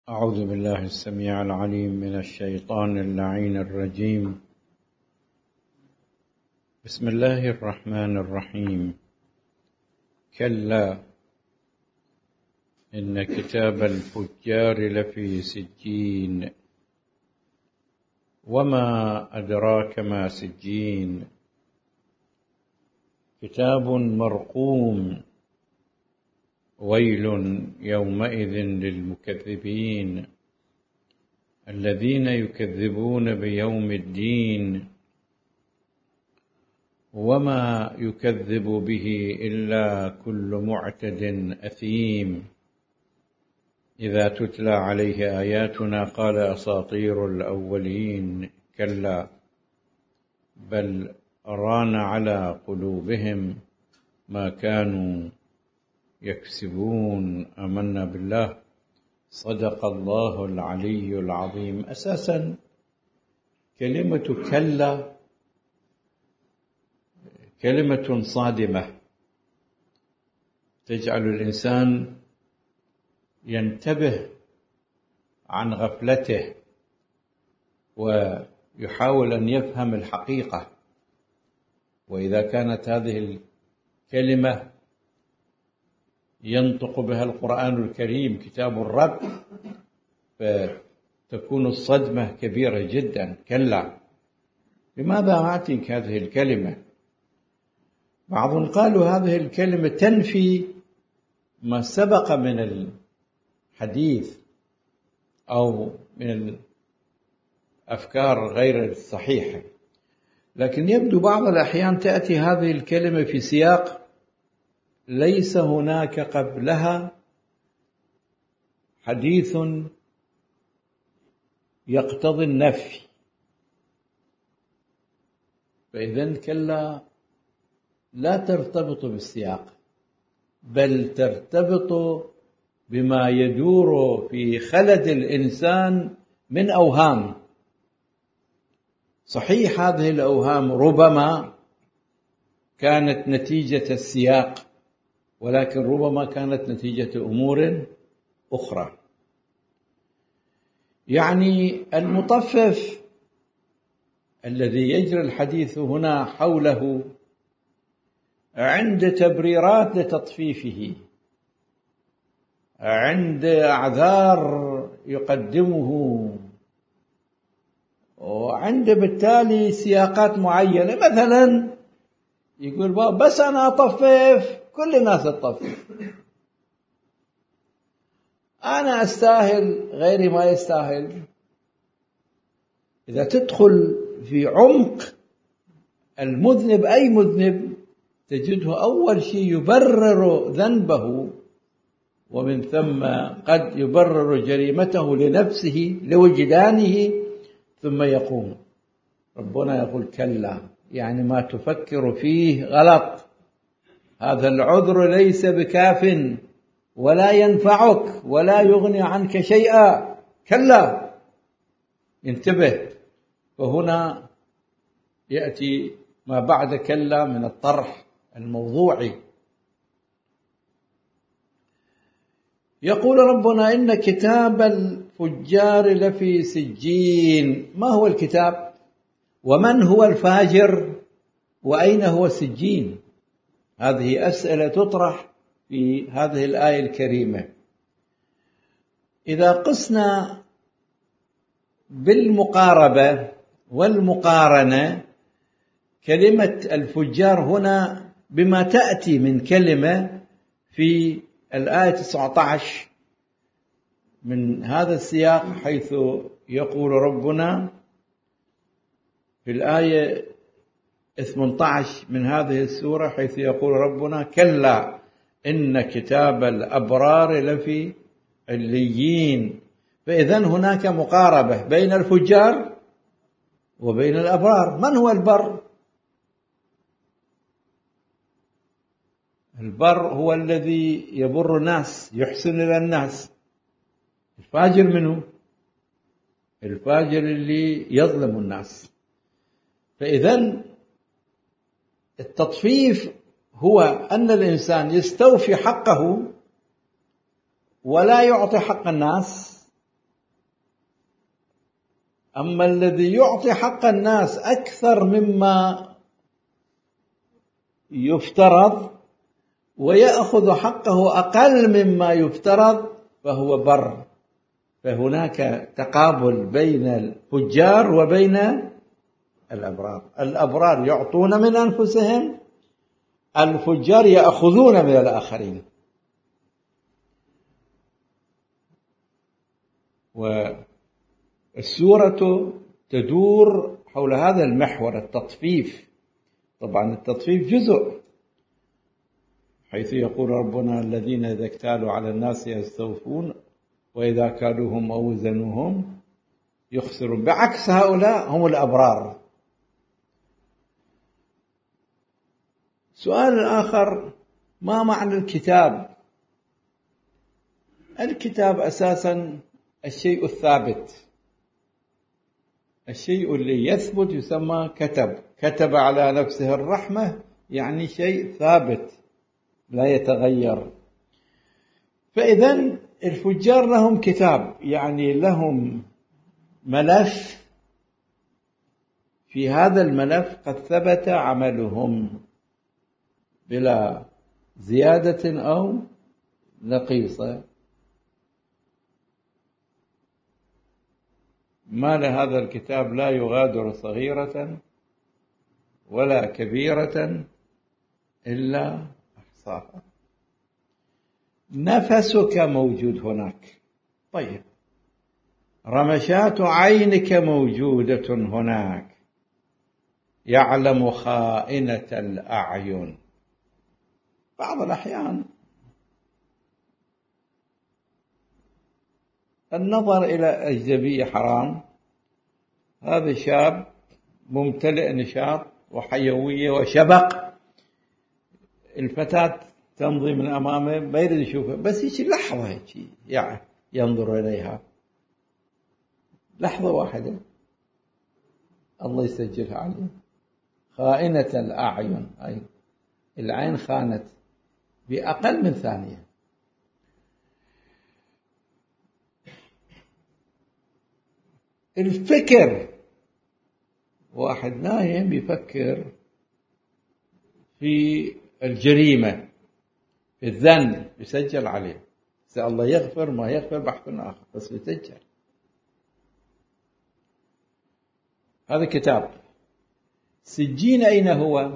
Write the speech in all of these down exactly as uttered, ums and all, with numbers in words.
أعوذ بالله السميع العليم من الشيطان اللعين الرجيم. بسم الله الرحمن الرحيم. كلا إن كتاب الفجار لفي سجين وما أدراك ما سجين كتاب مرقوم ويل يومئذ للمكذبين الذين يكذبون بيوم الدين وما يكذب به إلا كل معتد أثيم إذا تتلى عليه آياتنا قال أساطير الأولين كلا بل ران على قلوبهم ما كانوا يكسبون. آمنا بالله. صدق الله العلي العظيم. أساسا كلمة كلا كلمة صادمة تجعل الإنسان ينتبه عن غفلته ويحاول أن يفهم الحقيقة. وإذا كانت هذه الكلمة ينطق بها القرآن الكريم كتاب الرب فتكون الصدمة كبيرة جدا. كلا لماذا أعطيك هذه الكلمة؟ بعضهم قالوا هذه الكلمة تنفي ما سبق من الحديث أو من الأفكار غير الصحيحة، لكن يبدو بعض الأحيان تأتي هذه الكلمة في سياق ليس هناك قبلها حديث يقتضي النفي، فإذن كلا لا ترتبط بالسياق بل ترتبط بما يدور في خلد الإنسان من أوهام. صحيح هذه الأوهام ربما كانت نتيجة السياق، ولكن ربما كانت نتيجة أمور أخرى. يعني المطفف الذي يجري الحديث هنا حوله عند تبريرات لتطفيفه، عند أعذار يقدمه، وعند بالتالي سياقات معينة. مثلا يقول بس أنا أطفف كل الناس تطفف، أنا أستاهل غيري ما يستاهل. إذا تدخل في عمق المذنب أي مذنب تجده أول شيء يبرر ذنبه، ومن ثم قد يبرر جريمته لنفسه لوجدانه، ثم يقوم ربنا يقول كلا، يعني ما تفكر فيه غلط، هذا العذر ليس بكاف ولا ينفعك ولا يغني عنك شيئا. كلا، انتبه. فهنا يأتي ما بعد كلا من الطرح الموضوعي. يقول ربنا إن كتاب الفجار لفي سجين. ما هو الكتاب؟ ومن هو الفاجر؟ وأين هو السجين؟ هذه أسئلة تطرح في هذه الآية الكريمة. إذا قسنا بالمقاربة والمقارنة كلمة الفجار هنا بما تأتي من كلمة في الآية تسعة عشر من هذا السياق، حيث يقول ربنا في الآية ثمانية عشر من هذه السورة، حيث يقول ربنا كلا إن كتاب الأبرار لفي عليين. فإذن هناك مقاربة بين الفجار وبين الأبرار. من هو البر؟ البر هو الذي يبر الناس، يحسن إلى الناس. الفاجر منه؟ الفاجر اللي يظلم الناس. فإذن التطفيف هو أن الإنسان يستوفي حقه ولا يعطي حق الناس، أما الذي يعطي حق الناس أكثر مما يفترض ويأخذ حقه أقل مما يفترض فهو بر. فهناك تقابل بين الفجار وبين الأبرار. الأبرار يعطون من أنفسهم، الفجار يأخذون من الآخرين. والسورة تدور حول هذا المحور، التطفيف. طبعا التطفيف جزء، حيث يقول ربنا الذين إذا اكتالوا على الناس يستوفون وإذا كالوهم أو وزنوهم يخسرون، بعكس هؤلاء هم الأبرار. سؤال آخر، ما معنى الكتاب؟ الكتاب أساسا الشيء الثابت، الشيء اللي يثبت يسمى كتب. كتب على نفسه الرحمة يعني شيء ثابت لا يتغير. فإذا الفجار لهم كتاب، يعني لهم ملف، في هذا الملف قد ثبت عملهم بلا زيادة أو نقيصة. ما لهذا الكتاب لا يغادر صغيرة ولا كبيرة إلا أحصاها. نفسك موجود هناك، طيب، رمشات عينك موجودة هناك، يعلم خائنة الأعين. بعض الأحيان النظر إلى أجنبية حرام. هذا شاب ممتلئ نشاط وحيوية وشبق، الفتاة تمضي من أمامه ما يريد يشوفها، بس هيك لحظة هيك يعني ينظر إليها، لحظة واحدة الله يسجلها عليه. خائنة الأعين، أي العين خانت بأقل من ثانية. الفكر، واحد نايم يفكر في الجريمة، في الذنب، يسجل عليه. إذا الله يغفر ما يغفر بحث آخر، بس يسجل. هذا كتاب. سجين أين هو؟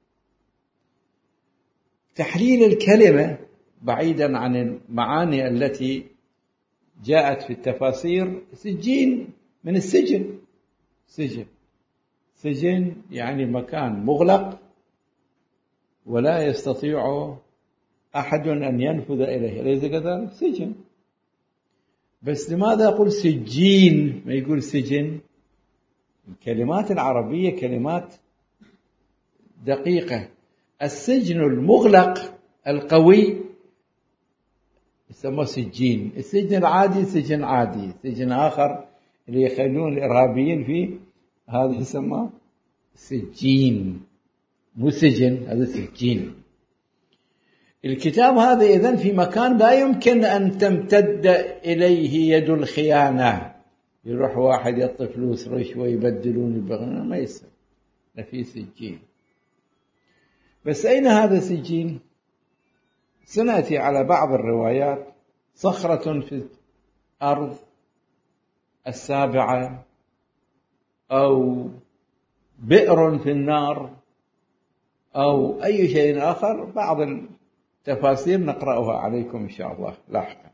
تحليل الكلمة بعيدا عن المعاني التي جاءت في التفاسير. سجين من السجن، سجن سجن يعني مكان مغلق ولا يستطيع أحد أن ينفذ إليه، أليس كذلك؟ سجن. بس لماذا يقول سجين ما يقول سجن؟ الكلمات العربية كلمات دقيقة. السجن المغلق القوي يسمى سجين، السجن العادي سجن عادي، سجن آخر اللي يخلون الإرهابيين فيه هذا يسمى سجين، مو سجن، هذا سجين. الكتاب هذا إذن في مكان لا يمكن أن تمتد إليه يد الخيانة، يروح واحد يعطي فلوس رشوة يبدلون البغنى، ما يصير، لا في سجين. بس أين هذا سجين؟ سنأتي على بعض الروايات: صخرة في الأرض السابعة، أو بئر في النار، أو أي شيء آخر. بعض التفاسير نقرأها عليكم إن شاء الله لاحقا.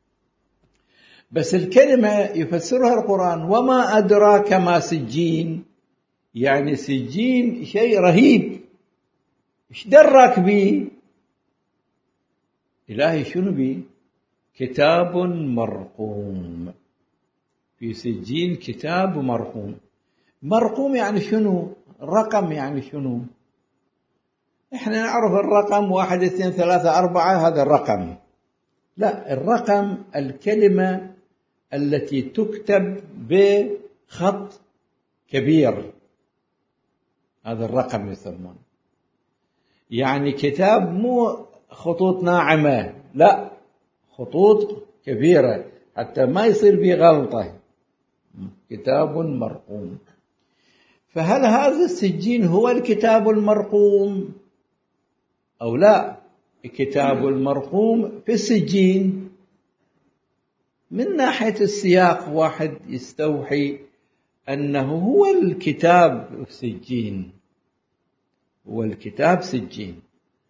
بس الكلمة يفسرها القرآن: وما أدراك ما سجين، يعني سجين شيء رهيب، إيش دراك بيه؟ إلهي شنو بيه؟ كتاب مرقوم، في سجين كتاب مرقوم. مرقوم يعني شنو؟ رقم يعني شنو؟ إحنا نعرف الرقم واحد اثنين ثلاثة أربعة، هذا الرقم. لا، الرقم الكلمة التي تكتب بخط كبير، هذا الرقم يسمونه. يعني كتاب مو خطوط ناعمة، لا، خطوط كبيرة حتى ما يصير به غلطة، كتاب مرقوم. فهل هذا السجين هو الكتاب المرقوم أو لا؟ الكتاب المرقوم في السجين. من ناحية السياق واحد يستوحي أنه هو الكتاب في سجين، هو الكتاب سجين،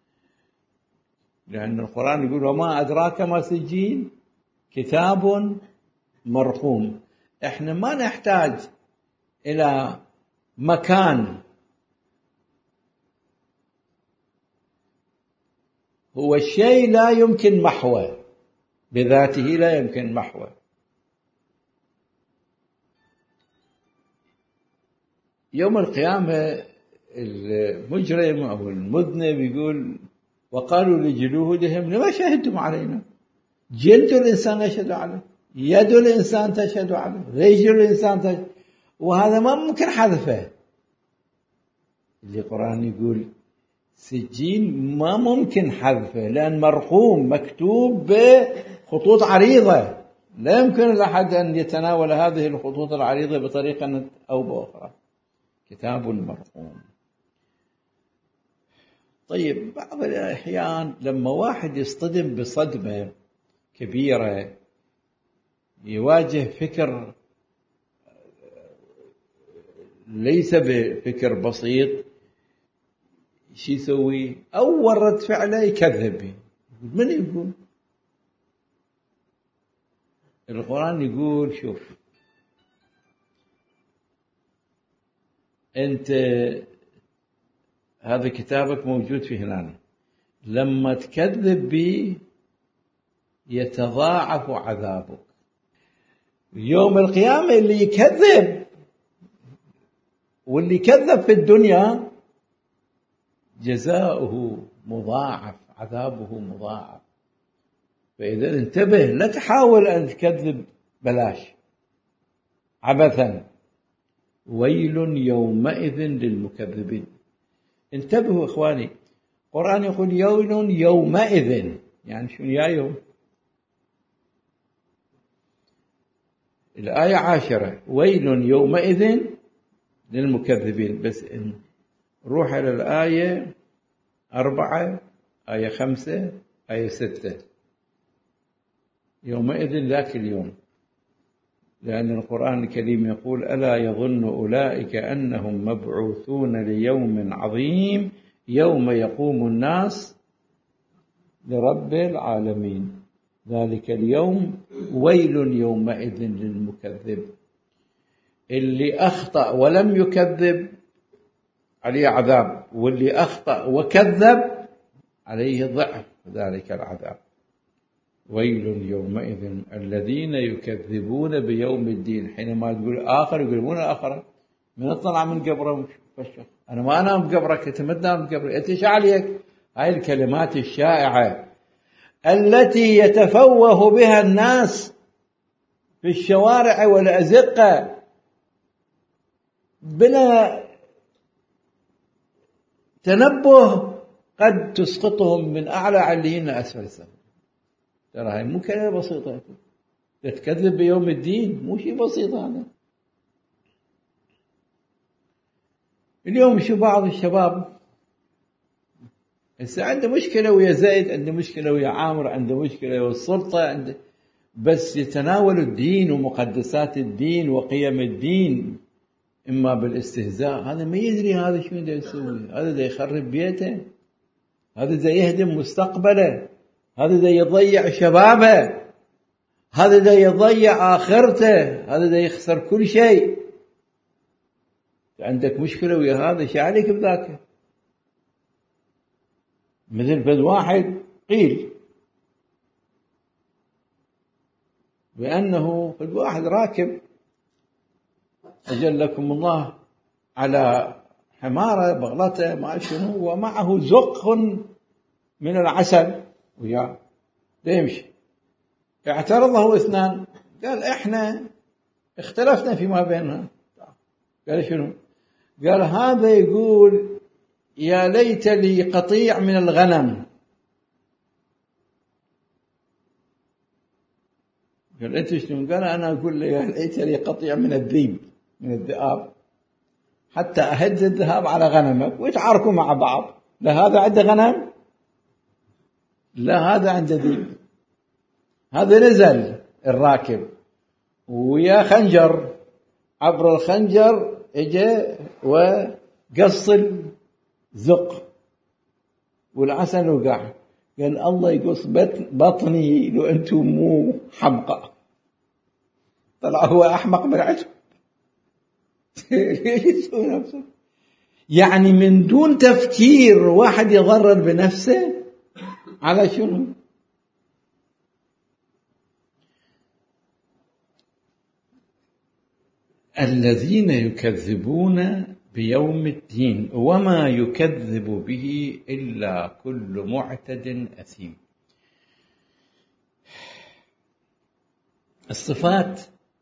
لأن القرآن يقول وما أدراك ما سجين كتاب مرقوم. احنا ما نحتاج إلى مكان، هو الشيء لا يمكن محوه بذاته، لا يمكن محوه. يوم القيامة المجرم أو المذنب يقول وقالوا لجلودهم لما شهدتم علينا؟ جلد الإنسان يشهد عليه، يد الإنسان تشهد عليه، رجل الإنسان تشهد، وهذا ما ممكن حذفه. اللي القرآن يقول سجين ما ممكن حذفه لأن مرقوم مكتوب بخطوط عريضة، لا يمكن لأحد أن يتناول هذه الخطوط العريضة بطريقة أو بأخرى. كتاب مرقوم. طيب بعض الأحيان لما واحد يصطدم بصدمة كبيرة، يواجه فكر ليس بفكر بسيط، شو يسوي؟ أول رد فعله يكذب. من يقول؟ القرآن يقول شوف أنت هذا كتابك موجود في هنا، لما تكذب به يتضاعف عذابك يوم القيامة. اللي يكذب واللي كذب في الدنيا جزاؤه مضاعف، عذابه مضاعف. فإذا انتبه، لا تحاول أن تكذب بلاش عبثا. ويل يومئذ للمكذبين. انتبهوا إخواني، القرآن يقول يوم يومئذ، يعني شو يا يوم؟ الآية عاشرة ويل يومئذ للمكذبين. بس إن روح إلى الآية أربعة، آية خمسة، آية ستة، يومئذ ذاك اليوم. لأن القرآن الكريم يقول ألا يظن أولئك أنهم مبعوثون ليوم عظيم يوم يقوم الناس لرب العالمين ذلك اليوم ويل يومئذ للمكذب. اللي أخطأ ولم يكذب عليه عذاب، واللي أخطأ وكذب عليه ضعف ذلك العذاب. ويل يومئذ الذين يكذبون بيوم الدين. حينما تقول آخر يقولون آخر من طلع من قبره فشخ، أنا ما أنام بقبرك، أنت ما تنام بقبرك، أنت إيش عليك؟ هاي الكلمات الشائعة التي يتفوه بها الناس في الشوارع والأزقة بلا تنبه قد تسقطهم من أعلى عليين أسفل السفل. ترى هاي مو كلمة بسيطة، تتكذب بيوم الدين مو شيء بسيط هذا. اليوم شو بعض الشباب هسه عنده مشكلة ويا زيد، عنده مشكلة ويا عامر، عنده مشكلة ويا السلطة، عنده بس يتناول الدين ومقدسات الدين وقيم الدين إما بالاستهزاء. هذا ما يدري هذا شو دا يسوي، هذا دا يخرب بيته، هذا دا يهدم مستقبله، هذا دا يضيع شبابه، هذا دا يضيع آخرته، هذا دا يخسر كل شيء. عندك مشكلة ويا هذا، شو عليك بذاك؟ مثل فد واحد قيل بأنه فد واحد راكب أجلكم الله على حمارة بغلته ما شنو، ومعه زق من العسل وياه يمشي. اعترضه اثنان، قال احنا اختلفنا فيما بيننا. قال شنو؟ قال هذا يقول يا ليت لي قطيع من الغنم، قال أنت شنو؟ قال أنا أقول له لقيت لي قطيع من الذيب من الذئاب حتى أهز الذهاب على غنمك ويتعاركوا مع بعض، لا هذا عنده غنم لا هذا عنده ذيب. هذا نزل الراكب ويا خنجر، عبر الخنجر اجى وقص الزق والعسل وقع. قال الله يقص بطني لو أنتم مو حمقى. طلع هو أحمق من عجب. يعني من دون تفكير واحد يضرر بنفسه على شنو؟ الذين يكذبون بيوم الدين وما يكذب به إلا كل معتد أثيم. الصفات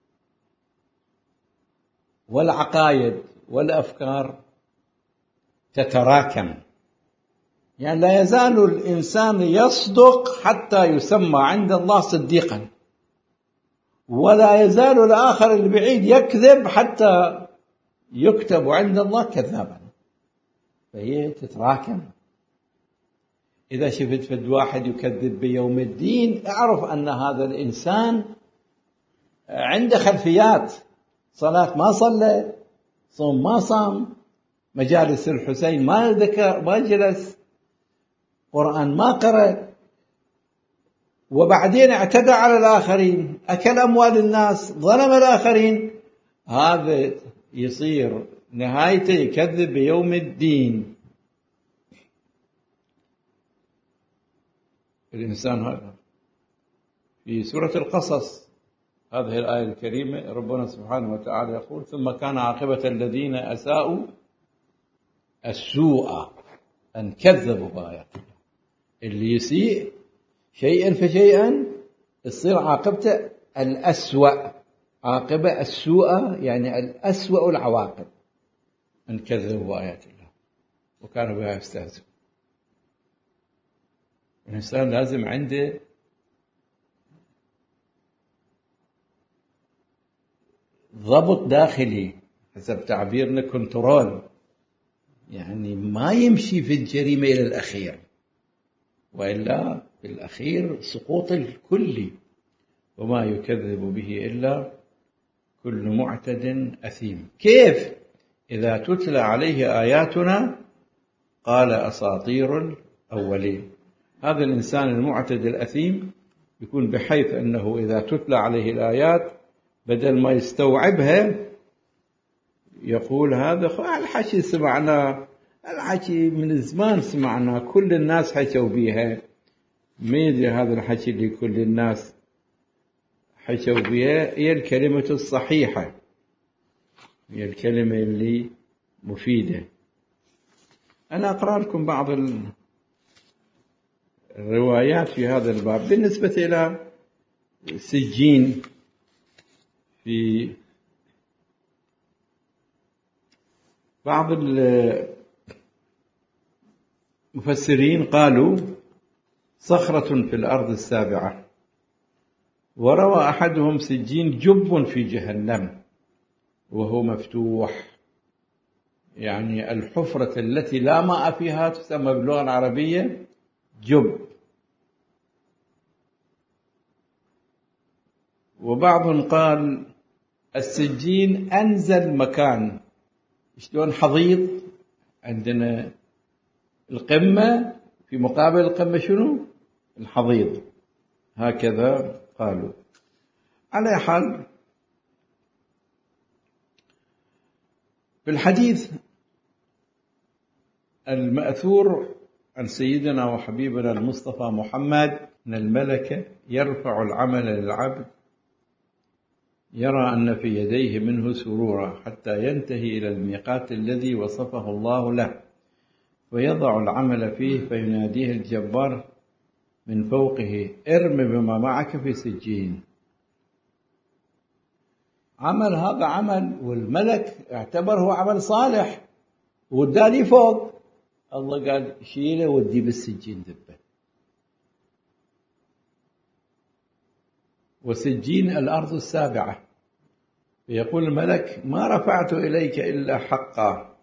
والعقائد والأفكار تتراكم، يعني لا يزال الإنسان يصدق حتى يسمى عند الله صديقا، ولا يزال الآخر البعيد يكذب حتى يكتب عند الله كذابا. فهي تتراكم. إذا شفت فد واحد يكذب بيوم الدين اعرف أن هذا الإنسان عنده خلفيات، صلاة ما صلى، صوم ما صام، مجالس الحسين ما ذكر ما جلس، قرآن ما قرأ، وبعدين اعتدى على الآخرين، أكل أموال الناس، ظلم الآخرين. هذا يصير نهايته يكذب بيوم الدين. الإنسان هذا في سورة القصص هذه الآية الكريمة ربنا سبحانه وتعالى يقول ثم كان عاقبة الذين أساءوا السوء أن كذبوا بآيات الله. اللي يسيء شيئا فشيئا تصير عاقبته الأسوأ، عاقبة السوء يعني الأسوأ العواقب، أن كذبوا بآيات الله وكانوا بها يستهزئون. الإنسان لازم عنده ضبط داخلي حسب تعبيرنا كنترول، يعني ما يمشي في الجريمة إلى الأخير، وإلا في الأخير سقوط الكلي. وما يكذب به إلا كل معتد أثيم. كيف؟ إذا تتلى عليه آياتنا قال أساطير الأولين. هذا الإنسان المعتد الأثيم يكون بحيث أنه إذا تتلى عليه الآيات بدل ما يستوعبها يقول هذا الحكي سمعناه، الحكي من زمان سمعناه، كل الناس حكوا بيها، ما يدري هذا الحكي اللي كل الناس حكوا بيها هي الكلمة الصحيحة، هي الكلمة اللي مفيدة. أنا أقرأ لكم بعض الروايات في هذا الباب. بالنسبة إلى سجين، في بعض المفسرين قالوا صخرة في الأرض السابعة، وروى أحدهم سجين جب في جهنم وهو مفتوح، يعني الحفرة التي لا ماء فيها تسمى باللغة العربية جب. وبعضهم قال السجين أنزل مكان، شلون حضيض عندنا القمة في مقابل القمة شنو؟ الحضيض، هكذا قالوا. على حال في الحديث المأثور عن سيدنا وحبيبنا المصطفى محمد أن الملك يرفع العمل للعبد يرى أن في يديه منه سرورا حتى ينتهي إلى الميقات الذي وصفه الله له، ويضع العمل فيه فيناديه الجبار من فوقه ارم بما معك في سجين. عمل هذا عمل، والملك اعتبره عمل صالح وداني فوق، الله قال شيله ودي بالسجين ذبه. وسجين الأرض السابعة. فيقول الملك ما رفعت إليك إلا حقا،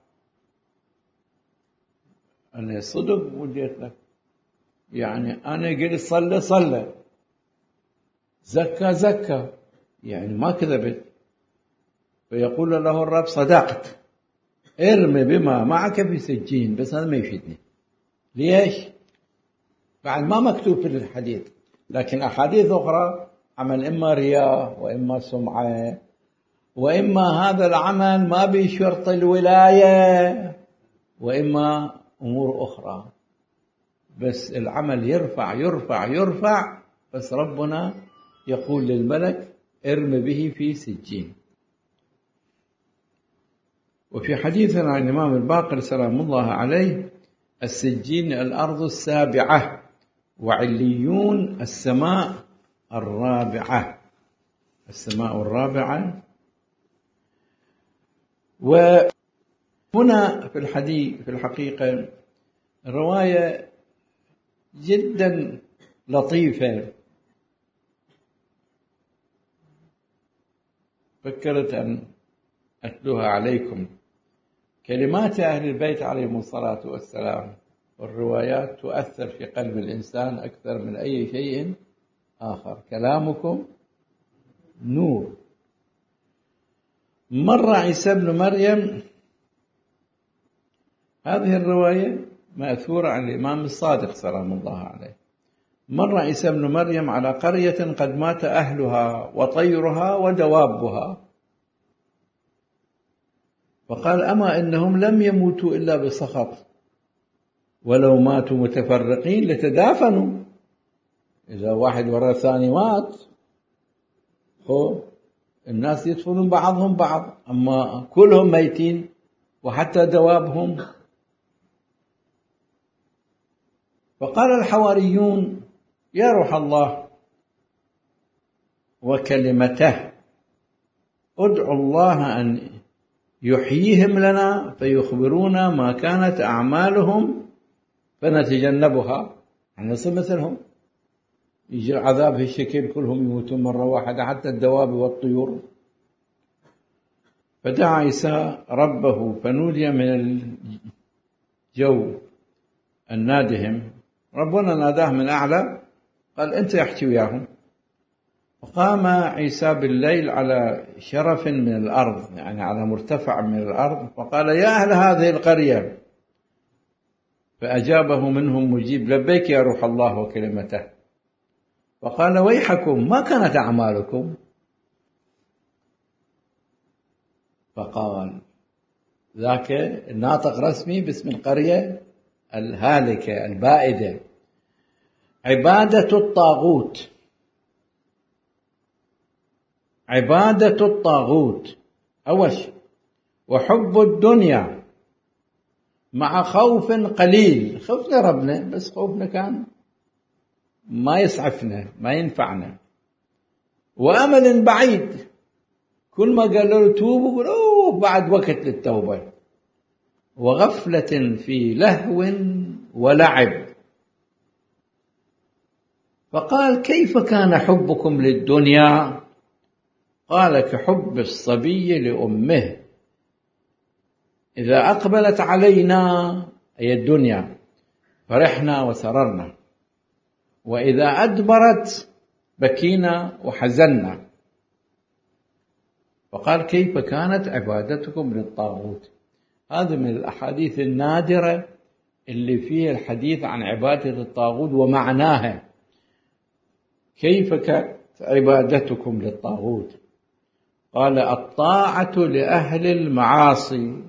أنا صدق وديت لك، يعني أنا قلت صلى صلى، زكى زكى، يعني ما كذبت. فيقول له الرب صدقت، ارمي بما معك في سجين، بس هذا ما يفيدني. ليش؟ بعد ما مكتوب في الحديث، لكن أحاديث أخرى عمل إما رياء وإما سمعة وإما هذا العمل ما بشرط الولاية وإما أمور أخرى، بس العمل يرفع يرفع يرفع، بس ربنا يقول للملك ارم به في سجين. وفي حديثنا عن الإمام الباقر سلام الله عليه: السجين الأرض السابعة، وعليون السماء الرابعة. السماء الرابعة. وهنا في الحديث في الحقيقة رواية جدا لطيفة، فكرت أن أتلوها عليكم. كلمات أهل البيت عليهم الصلاة والسلام والروايات تؤثر في قلب الإنسان أكثر من أي شيء آخر. كلامكم نور. مر عيسى بن مريم، هذه الرواية مأثورة عن الإمام الصادق سلام الله عليه. مر عيسى بن مريم على قرية قد مات أهلها وطيرها ودوابها، فقال أما إنهم لم يموتوا إلا بسخط، ولو ماتوا متفرقين لتدافنوا. إذا واحد ورا الثاني مات خو الناس يدفنون بعضهم بعض، أما كلهم ميتين وحتى دوابهم. فقال الحواريون يا روح الله وكلمته ادعوا الله أن يحييهم لنا فيخبرونا ما كانت أعمالهم فنتجنبها، يعني نصير مثلهم، يجي العذاب هالشكل كلهم يموتون مرة واحدة حتى الدواب والطيور. فدعا عيسى ربه فنودي من الجو النادهم، ربنا ناداه من أعلى قال أنت يحكي وياهم. فقام عيسى بالليل على شرف من الأرض، يعني على مرتفع من الأرض، فقال يا أهل هذه القرية، فأجابه منهم مجيب لبيك يا روح الله وكلمته. فقال ويحكم ما كانت أعمالكم؟ فقال ذاك الناطق رسمي باسم القرية الهالكة البائدة: عبادة الطاغوت، عبادة الطاغوت أول شيء، وحب الدنيا مع خوف قليل. خفنا ربنا بس خوفنا كان ما يسعفنا ما ينفعنا، وأمل بعيد، كل ما قالوا له توبوا يقول أوه بعد وقت للتوبة، وغفلة في لهو ولعب. فقال كيف كان حبكم للدنيا؟ قال كحب الصبي لأمه، إذا أقبلت علينا أي الدنيا فرحنا وسررنا، وإذا أدبرت بكينا وحزنا. فقال كيف كانت عبادتكم للطاغوت؟ هذا من الأحاديث النادرة اللي فيها الحديث عن عبادة الطاغوت ومعناها. كيف كانت عبادتكم للطاغوت؟ قال الطاعة لأهل المعاصي.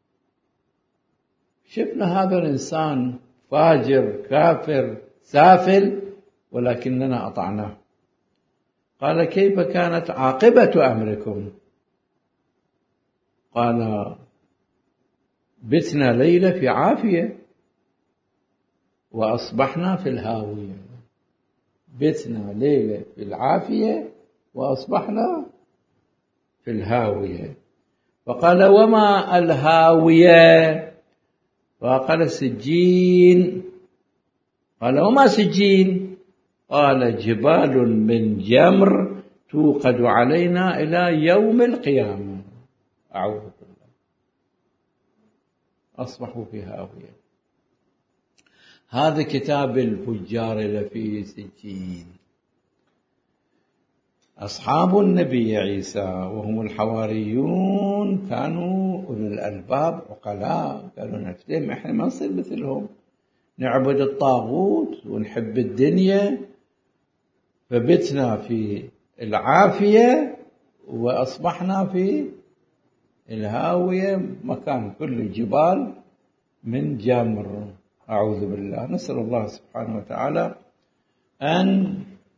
شفنا هذا الإنسان فاجر كافر سافل ولكننا أطعناه. قال كيف كانت عاقبة أمركم؟ قال بتنا ليلة في عافية وأصبحنا في الهاوية. بتنا ليلة في العافية وأصبحنا في الهاوية. فقال وما الهاوية؟ فقال سجين. قال وما سجين؟ قال جبال من جمر توقد علينا إلى يوم القيامة. أعوذ بالله. أصبحوا في هاوية. هذا كتاب الفجار لفي سجين. أصحاب النبي عيسى وهم الحواريون كانوا أولي الألباب عقلاء، قالوا نفتهم إحنا ما نصير مثلهم، نعبد الطاغوت ونحب الدنيا، فبتنا في العافية وأصبحنا في الهاوية، مكان كل الجبال من جمر. أعوذ بالله. نسأل الله سبحانه وتعالى أن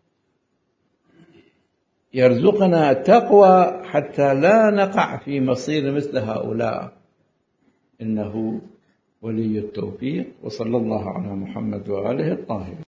يرزقنا التقوى حتى لا نقع في مصير مثل هؤلاء، إنه ولي التوفيق. وصلى الله على محمد وآله الطاهرين.